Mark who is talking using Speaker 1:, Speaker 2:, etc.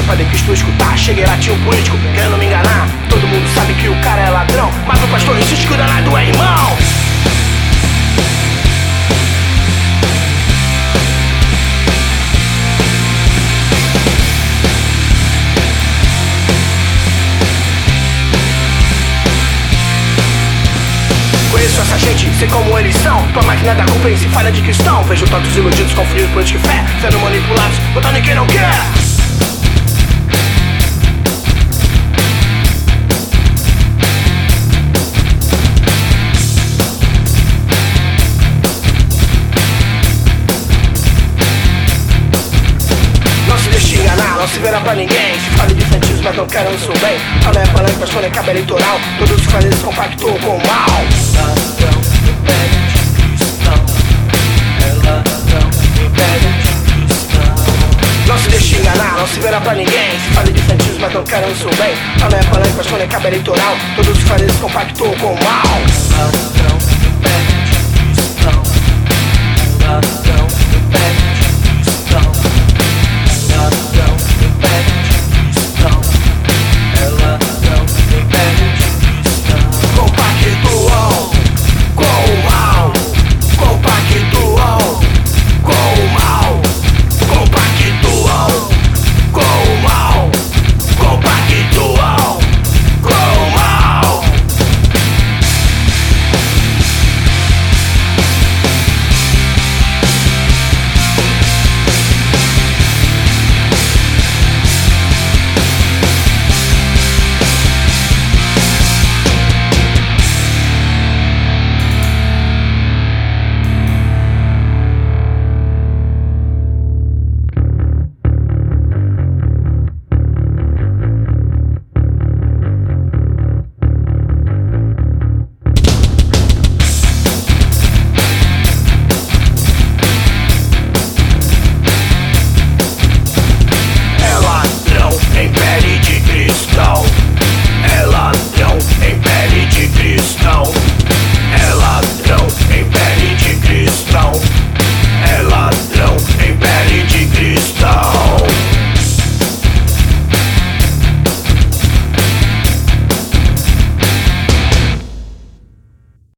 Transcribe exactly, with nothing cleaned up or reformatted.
Speaker 1: padre quis tu escutar. Cheguei lá, tinha um político querendo me enganar. Todo mundo sabe que o cara é ladrão, mas o pastor insiste que o danado é irmão. Conheço essa gente, sei como eles são. Tua máquina da compensa e falha de cristão. Vejo tantos iludidos confundidos por política e fé, sendo manipulados, botando em quem não quer. Não se deixe enganar, não se verá pra ninguém. Se fale de feitiços, mas não querem o seu bem. Fala é palanque, mas quando é cabo eleitoral, todos os fazeres compactuam com o mal.
Speaker 2: Ladrão, império de cristão. É ladrão, império de cristão.
Speaker 1: Não se deixe enganar, não se verá pra ninguém. Se fale de feitiços, mas não querem o seu bem. Fala é palanque, mas quando é cabo eleitoral, todos os fazeres compactuam com o mal.
Speaker 2: Ladrão, império de cristão. É ladrão.